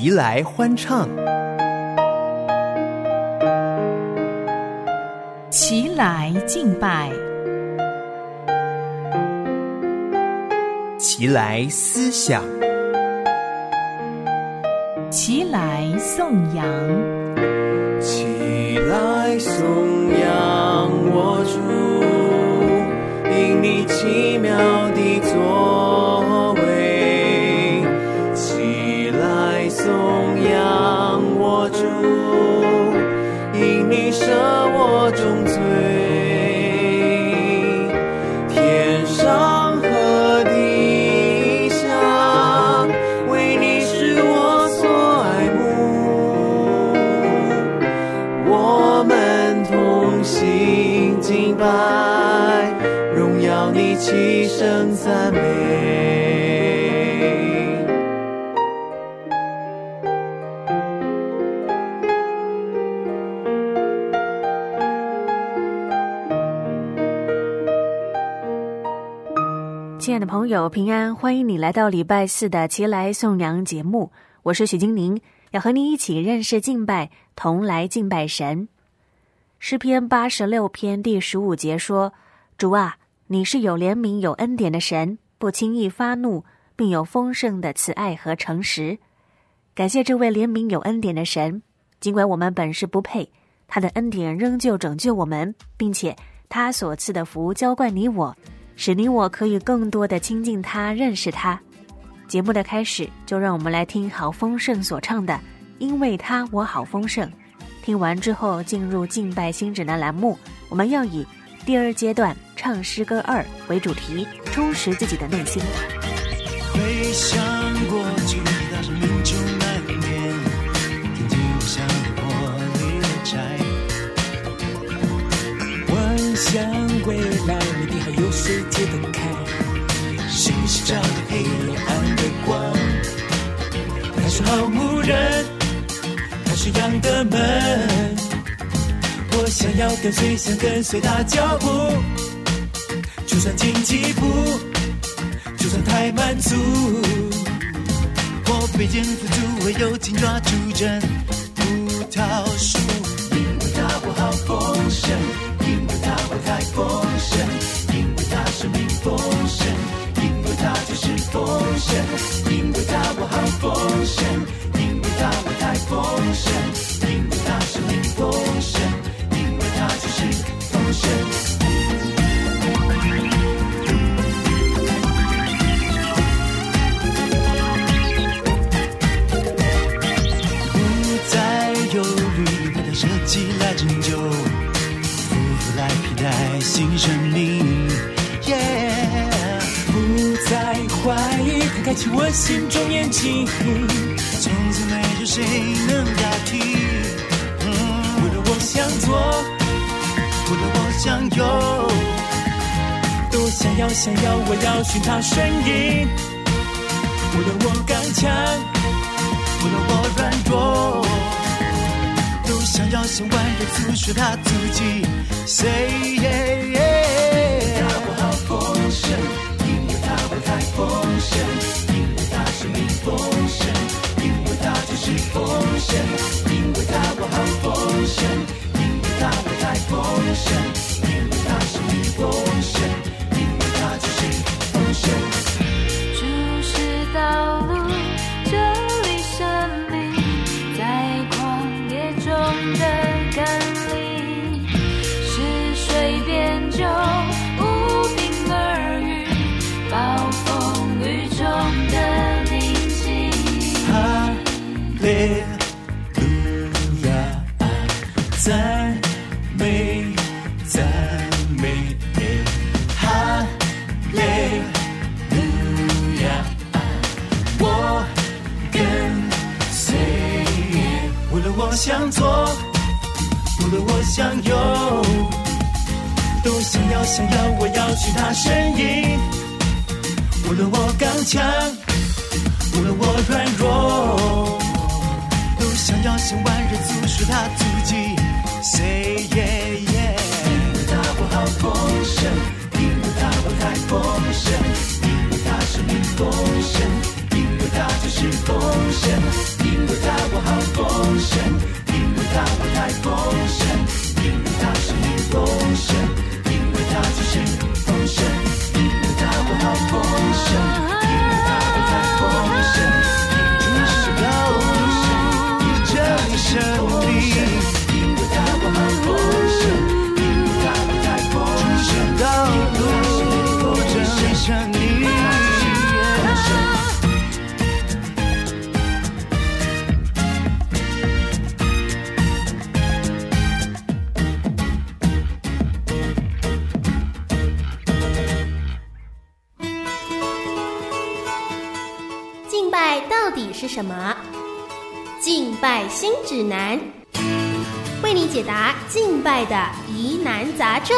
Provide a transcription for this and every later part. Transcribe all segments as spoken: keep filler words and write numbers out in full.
齐来欢唱， 齐来敬拜， 齐来思想， 齐来颂扬， 齐来颂扬我主，因你奇妙的作为。齐来颂扬我主，因你赦我重罪。天上和地下，为你是我所爱慕。我们同心敬拜，荣耀你齐声赞美。 亲爱的朋友，平安，欢迎你来到礼拜四的齐来颂扬节目，我是许金玲，要和你一起认识敬拜，同来敬拜神。诗篇八十六篇第十五节说，主啊，你是有怜悯有恩典的神，不轻易发怒，并有丰盛的慈爱和诚实。感谢这位怜悯有恩典的神，尽管我们本是不配，他的恩典仍旧拯救我们，并且他所赐的福浇灌你我，使你我可以更多的亲近他，认识他。节目的开始，就让我们来听郝丰盛所唱的《因为他我好丰盛》。听完之后，进入敬拜新指南栏目，我们要以第二阶段唱诗歌二为主题，充实自己的内心。 回想过去，大生命中难免，天际无像火里的柴。幻想未来，你的还有谁解得开？谁是照着黑暗的光？他是好牧人，他是羊的门，我想要跟随，想跟随他脚步，就算荆棘不，就算太满足，我被肩负住，唯有紧抓住真葡萄树。因为他我好丰盛，因为他我太丰盛，因为他生命丰盛，因为他就是丰盛，因为他我好丰盛，因为他我太丰盛，因为他生命丰盛，因为他就是丰盛。舍己来拯救，夫妇来替代新生命， yeah， 不再怀疑，他开启我心中眼睛，从此没有谁能代替。嗯，为了我想做，为了我想有，都想要想要，我要寻他身影。为了我刚强，为了我软弱，都想要向万人诉说他自己。Say yeah yeah， 他我好丰盛，因为他我太丰盛，因为他生命丰盛，因为他就是丰盛，因为他我好丰盛，因为他我太丰盛，因为他生命丰盛，因为他就是丰盛。 主是道路，这里生命，在旷野中的甘霖，是水变酒，无凭耳语，暴风雨中的宁静。 哈利路亚，赞美赞美，哈利路亚，我跟随，为了我想做，为了我想有，都想要想要，我要寻他身影。为了我刚强，为了我软弱，都想要向万人诉说他自己。Say yeah yeah， 因为他我好丰盛，因为他我太丰盛，因为他生命丰盛，因为他就是是丰盛，因为他我好丰盛，因为他我太丰盛，因为他生命丰盛，因为他就是丰盛，因为他我好丰盛，因为他我太丰盛，因为是高度这里生命，因为他我好丰盛，因为他我太丰盛，高度这里生命。 到底是什么？敬拜新指南，为你解答敬拜的疑难杂症。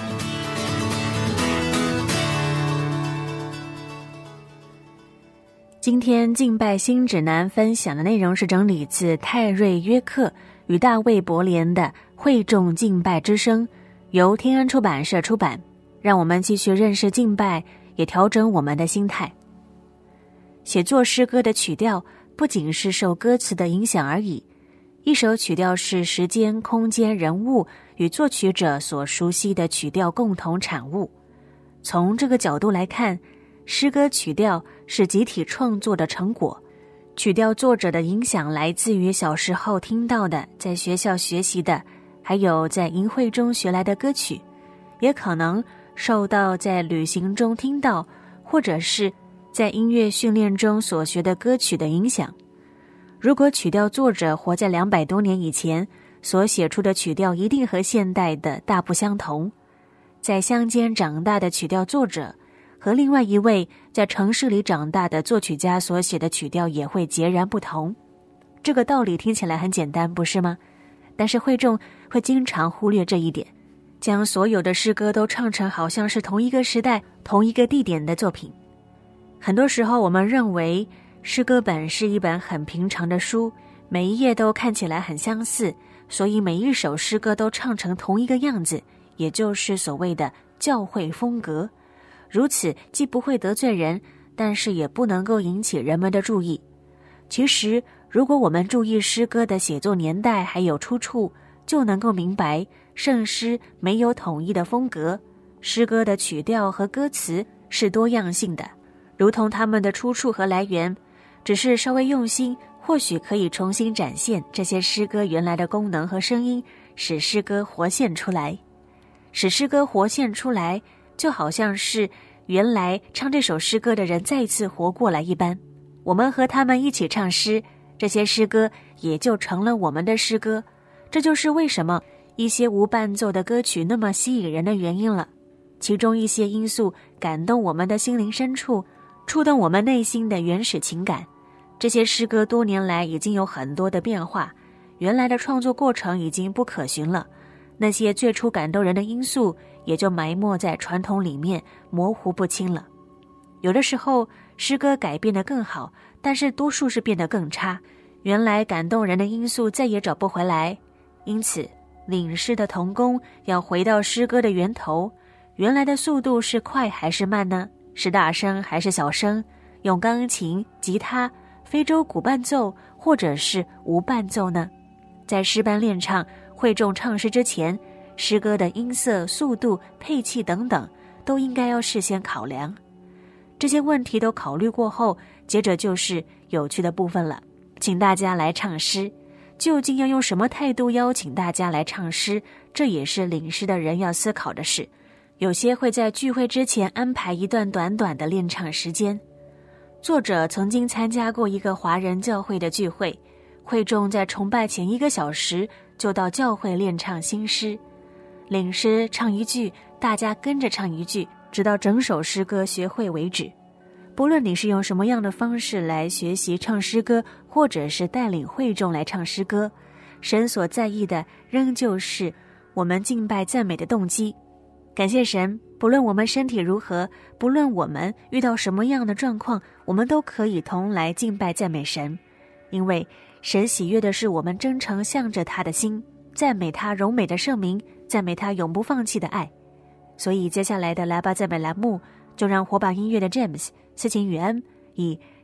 今天敬拜新指南分享的内容是整理自泰瑞约克与大卫伯莲的《会众敬拜之声》，由天安出版社出版。让我们继续认识敬拜，也调整我们的心态。写作诗歌的曲调不仅是受歌词的影响而已，一首曲调是时间、空间、人物与作曲者所熟悉的曲调共同产物。从这个角度来看，诗歌曲调是集体创作的成果。曲调作者的影响来自于小时候听到的，在学校学习的，还有在营会中学来的歌曲，也可能受到在旅行中听到，或者是在音乐训练中所学的歌曲的影响。如果曲调作者活在两百多年以前，所写出的曲调一定和现代的大不相同。在乡间长大的曲调作者和另外一位在城市里长大的作曲家所写的曲调也会截然不同。这个道理听起来很简单，不是吗？但是会众会经常忽略这一点，将所有的诗歌都唱成好像是同一个时代、同一个地点的作品。很多时候我们认为诗歌本是一本很平常的书，每一页都看起来很相似，所以每一首诗歌都唱成同一个样子，也就是所谓的教会风格。如此既不会得罪人，但是也不能够引起人们的注意。其实如果我们注意诗歌的写作年代还有出处，就能够明白圣诗没有统一的风格，诗歌的曲调和歌词是多样性的，如同他们的出处和来源只是稍微用心，或许可以重新展现这些诗歌原来的功能和声音，使诗歌活现出来。使诗歌活现出来，就好像是原来唱这首诗歌的人再次活过来一般，我们和他们一起唱诗，这些诗歌也就成了我们的诗歌。这就是为什么一些无伴奏的歌曲那么吸引人的原因了。其中一些因素感动我们的心灵深处，触动我们内心的原始情感。这些诗歌多年来已经有很多的变化，原来的创作过程已经不可寻了，那些最初感动人的因素也就埋没在传统里面，模糊不清了。有的时候诗歌改变得更好，但是多数是变得更差，原来感动人的因素再也找不回来。因此领诗的同工要回到诗歌的源头，原来的速度是快还是慢呢？是大声还是小声？用钢琴、吉他、非洲鼓伴奏，或者是无伴奏呢？在诗班练唱、会众唱诗之前，诗歌的音色、速度、配器等等，都应该要事先考量。这些问题都考虑过后，接着就是有趣的部分了，请大家来唱诗。究竟要用什么态度邀请大家来唱诗，这也是领诗的人要思考的事。有些会在聚会之前安排一段短短的练唱时间。作者曾经参加过一个华人教会的聚会，会众在崇拜前一个小时就到教会练唱新诗，领诗唱一句，大家跟着唱一句，直到整首诗歌学会为止。不论你是用什么样的方式来学习唱诗歌，或者是带领会众来唱诗歌，神所在意的仍旧是我们敬拜赞美的动机。感谢神，不论我们身体如何，不论我们遇到什么样的状况，我们都可以同来敬拜赞美神。因为神喜悦的是我们真诚向着他的心，赞美他荣美的圣名，赞美他永不放弃的爱。所以接下来的来吧赞美栏目，就让火把音乐的 James 思琴雨恩以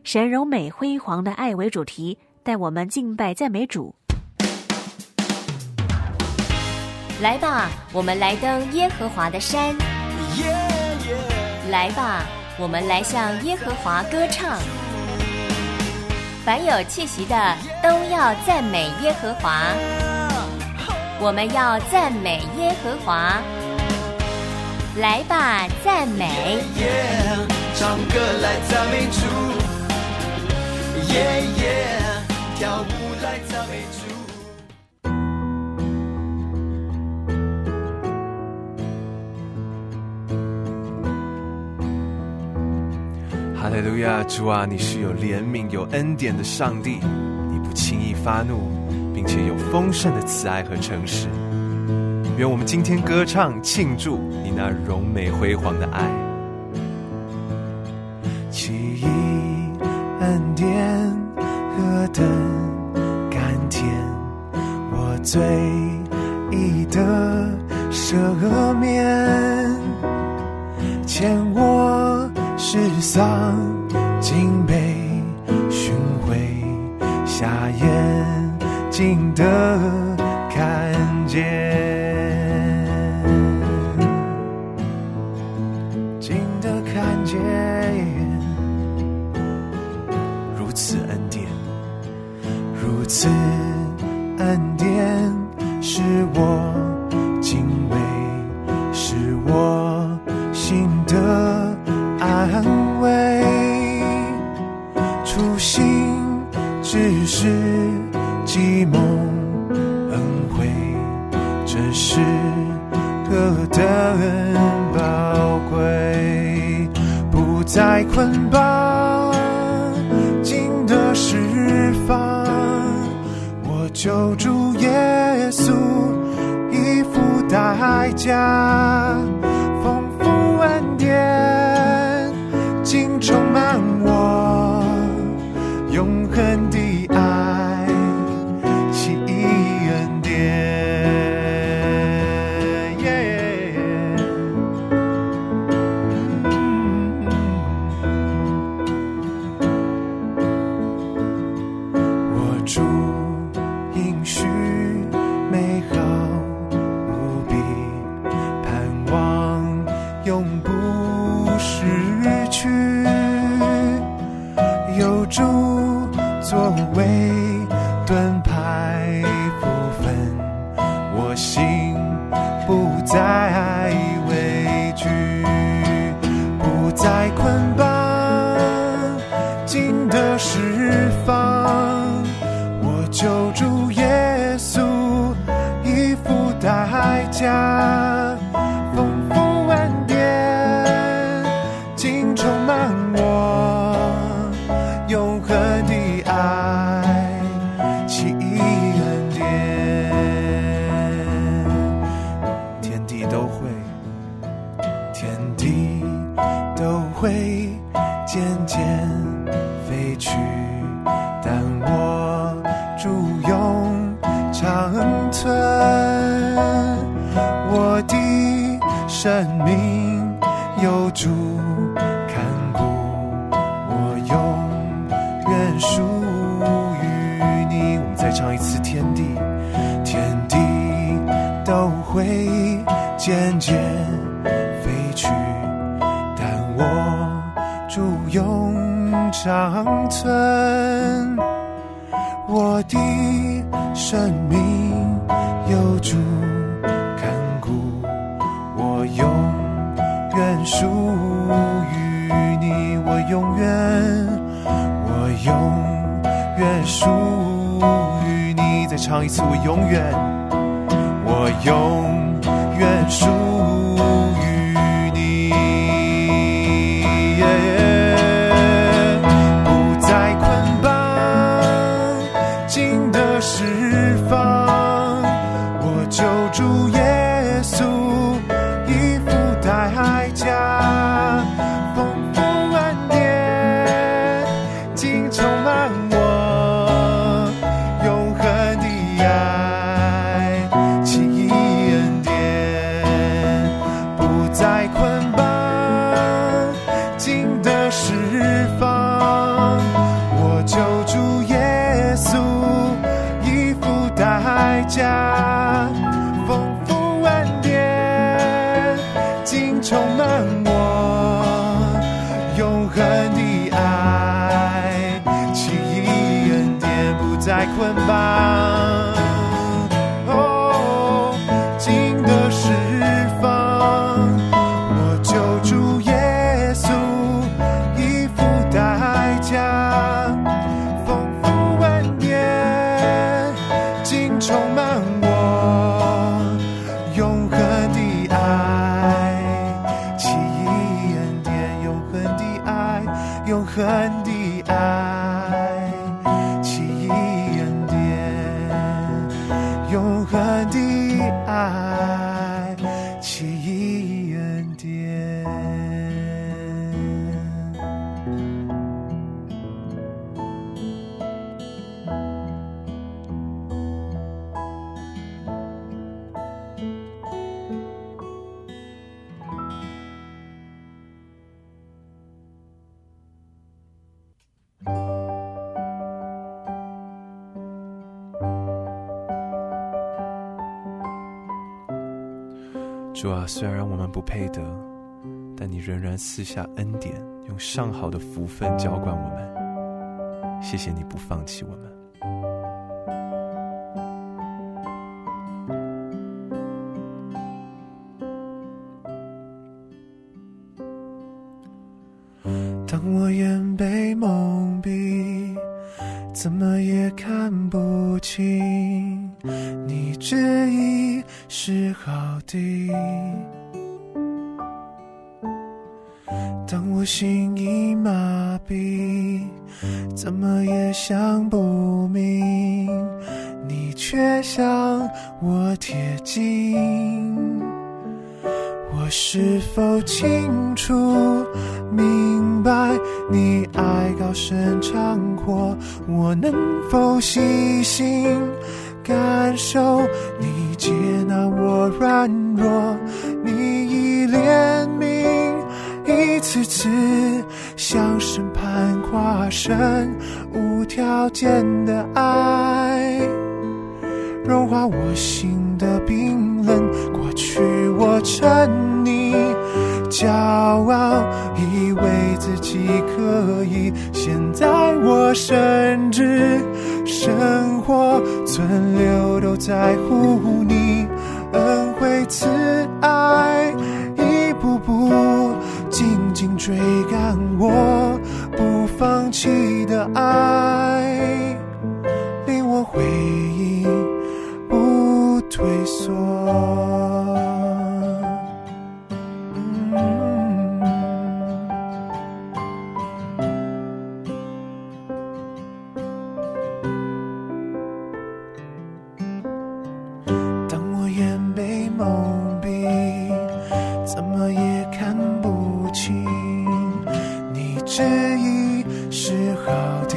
神柔美辉煌的爱为主题，带我们敬拜赞美主。 来吧，我们来登耶和华的山。来吧，我们来向耶和华歌唱。凡有气息的，都要赞美耶和华。我们要赞美耶和华。来吧，赞美。 Yeah, yeah, 唱歌来赞美主。Yeah, yeah, 跳舞来赞美主。哈利路亚，主啊，你是有怜悯、有恩典的上帝，你不轻易发怒，并且有丰盛的慈爱和诚实。愿我们今天歌唱庆祝你那荣美辉煌的爱。奇异恩典何等甘甜，我罪已得赦免，欠我世丧竟被寻回，瞎眼竟得看见，竟得看见，如此恩典，如此恩典，使我敬畏，使我心得安慰，初心只是寂寞恩惠，这是何等宝贵，不再捆绑，竟得释放，我救主耶稣已付代价，丰富恩典竟充满我，永恒的爱，奇异恩典。我主应许美好无比，盼望永不失去，有主作为盾牌福分，我心不再畏惧，不再捆绑，竟得释放，我救主耶稣已付代价，丰富恩典竟充满我，永恒的爱，奇异恩典，天地都会，天地都会渐渐飞去，但我主永长存，我的生命有主看顾，我永远属于你。我们再唱一次，天地天地都会渐渐飞去，但我主永长存，我的生命有主看顾，我永远属于你，我永远我永远属于你。再唱一次，我永远我永远属于你、yeah、不再捆绑，竟得释放，我救主耶稣已付代价，丰富恩典竟充满我，永恒的爱，奇异恩捆绑。哦，尽的释放，我救主耶稣已付代价，丰富恩典尽充满我，永恒的爱，奇异恩典，永恒的爱，永恒的爱，奇异恩典，永恒的爱，奇异恩典。主啊，虽然我们不配得，但你仍然赐下恩典，用上好的福分浇灌我们。谢谢你不放弃我们。当我眼被蒙蔽，怎么也看不清你旨意是好的。当我心已麻痹，怎么也想不明你却向我贴近。我是否清楚明白你爱高深长阔？我能否细心感受你接纳我软弱？你以怜悯一次次向审判跨身，无条件的爱融化我心的冰冷。过去我沉溺骄傲，以为自己可以，现在我深知生活存留都在乎你恩惠慈爱，一步步紧紧追赶我不放弃的爱，令我回应不退缩。当我眼被蒙蔽，怎么也看不清你旨意是好的。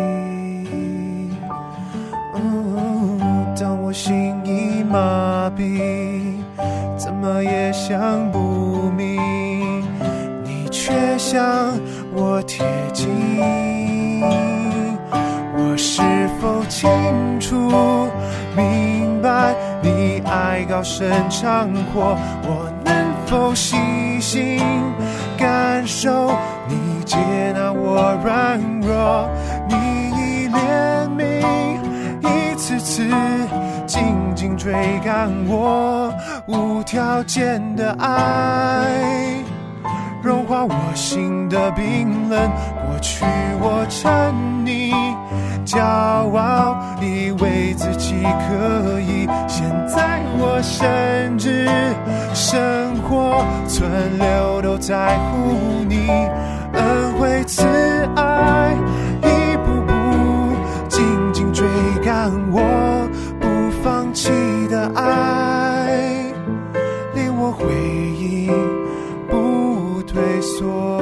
当我心已麻痹，怎么也想不明你却向我贴近。我是否清楚明白你爱高深长阔？我能否细心感受你接纳我软弱？你以怜悯一次次紧紧追赶我无条件的爱，融化我心的冰冷。过去我沉溺骄傲，以为自己可以，现在我深知生活存留都在乎你恩惠慈爱，一步步紧紧追赶我不放弃的爱，令我回应不退缩。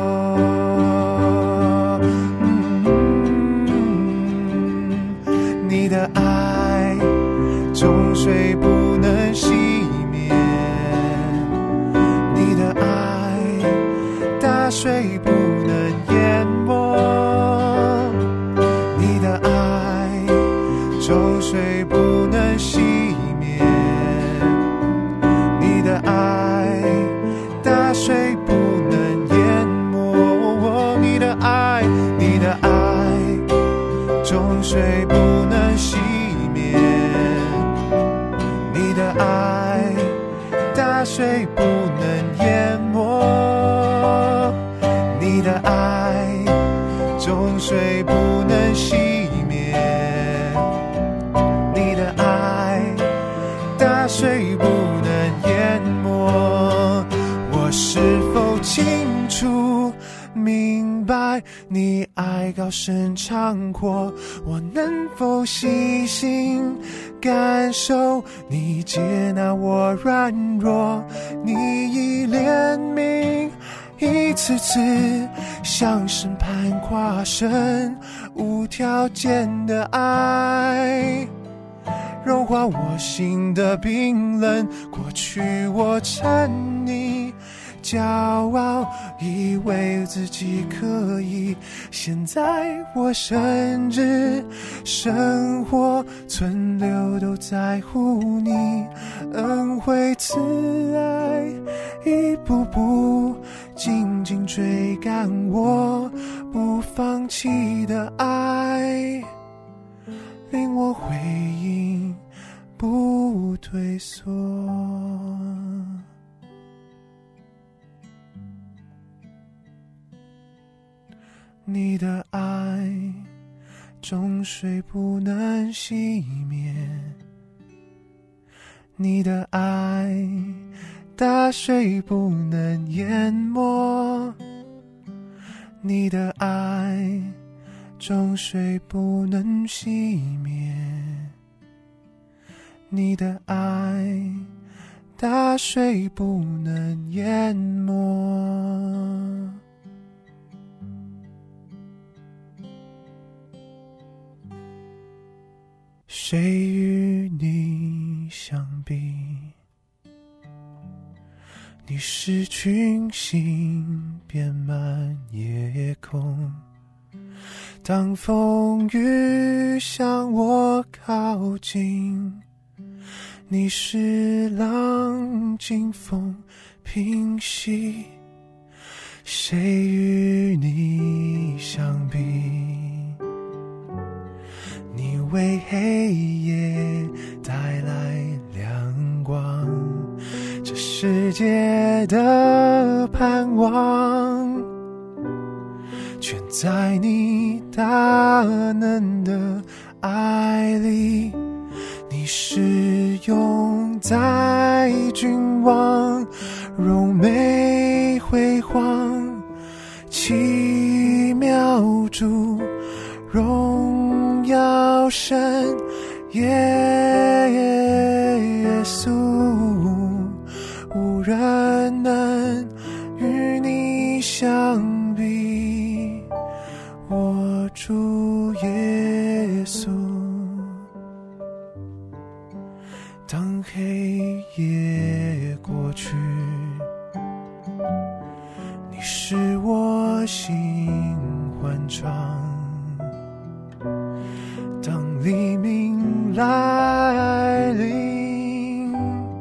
你的爱终水不能熄灭，你的爱大水不能淹没，你的爱终水不能熄灭，你的爱大水不能淹没，你的爱，你的爱终水不能你的爱终水不能熄灭，你的爱大水不能淹没。我是否清楚明白你爱高深长阔？我能否细心感受你接纳我软弱？你以怜悯一次次向审判跨身，无条件的爱融化我心的冰冷。过去我称你骄傲，以为自己可以，现在我甚至生活存留都在乎你恩惠慈爱，一步步紧紧追赶我不放弃的爱，令我回应不退缩。你的爱终水不能熄灭，你的爱大水不能淹没，你的爱终水不能熄灭，你的爱大水不能淹没。谁与你相比？你是群星遍满夜空，当风雨向我靠近，你是浪尽风平息。谁与你相比？你为黑夜带来亮光，这世界的盼望全在你大能的爱里。你是永在君王，荣美辉煌，奇妙主荣耀神耶稣，无人能与你相比，我主耶稣。当黑夜过去，你是我心欢畅，当黎明来临，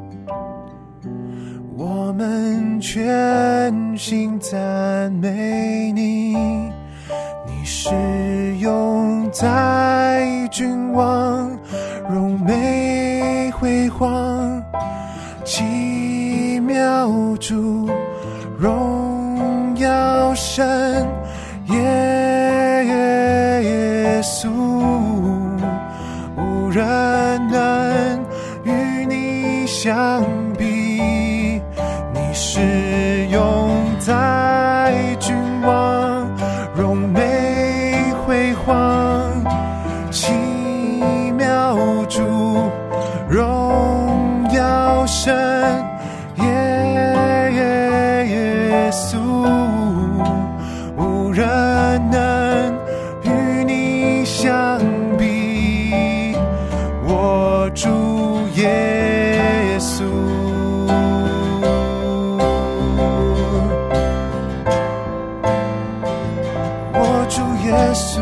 我们全心赞美你。你是永在君王，荣美辉煌，奇妙主荣耀神耶稣，无人能与你相比。你是永在君王，荣美辉煌，奇妙主荣耀神耶稣，无人能与你相比，我主耶稣。我主耶稣。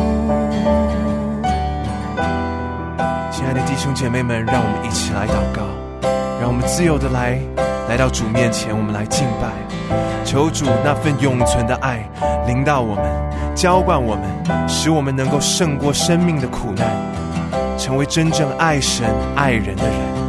亲爱的弟兄姐妹们，让我们一起来祷告，让我们自由的来来到主面前，我们来敬拜，求主那份永存的爱临到我们，浇灌我们，使我们能够胜过生命的苦难，成为真正爱神爱人的人。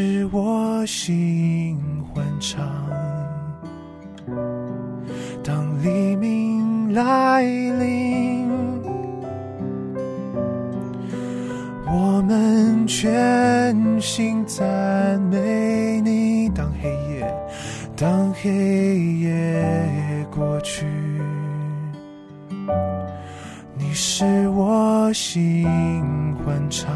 使我心欢畅。当黎明来临，我们全心赞美你。当黑夜，当黑夜过去，你使我心欢畅。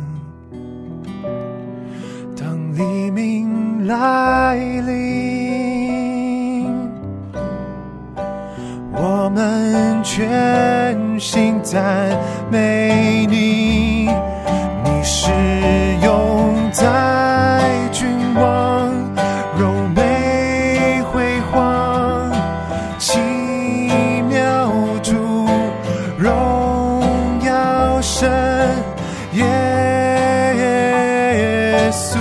当黎明来临，我们全心赞美你。你是永在君王，柔美辉煌，奇妙主，荣耀神耶稣，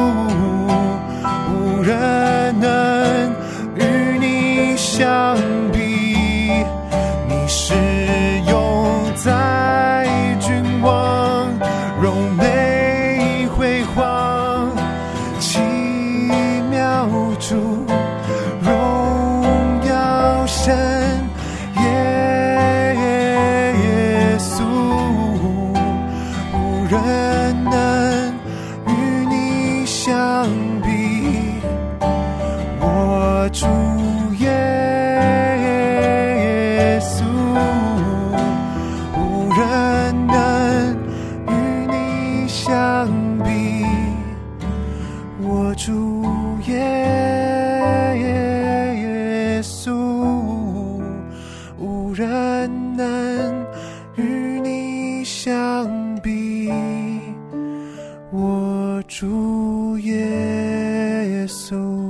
无人能与你相比。你是永在君王，柔美辉煌，奇妙主，荣耀神耶稣，无人能与你相比。我主耶稣，无人能与你相比。我主耶稣，无人能与你相比。我主耶稣。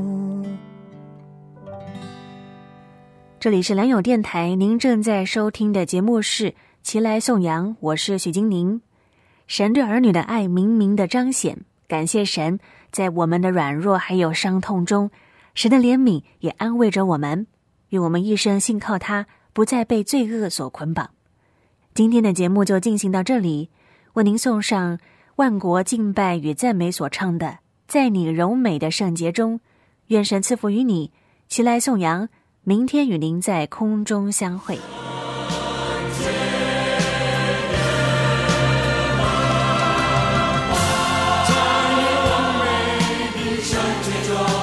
这里是良友电台，您正在收听的节目是齐来颂扬，我是许金宁。神对儿女的爱明明的彰显，感谢神，在我们的软弱还有伤痛中，神的怜悯也安慰着我们，愿我们一生信靠他，不再被罪恶所捆绑。今天的节目就进行到这里，为您送上万国敬拜与赞美所唱的在你柔美的圣洁中。愿神赐福于你，齐来颂扬，明天与您在空中相会。 在你柔美的圣洁中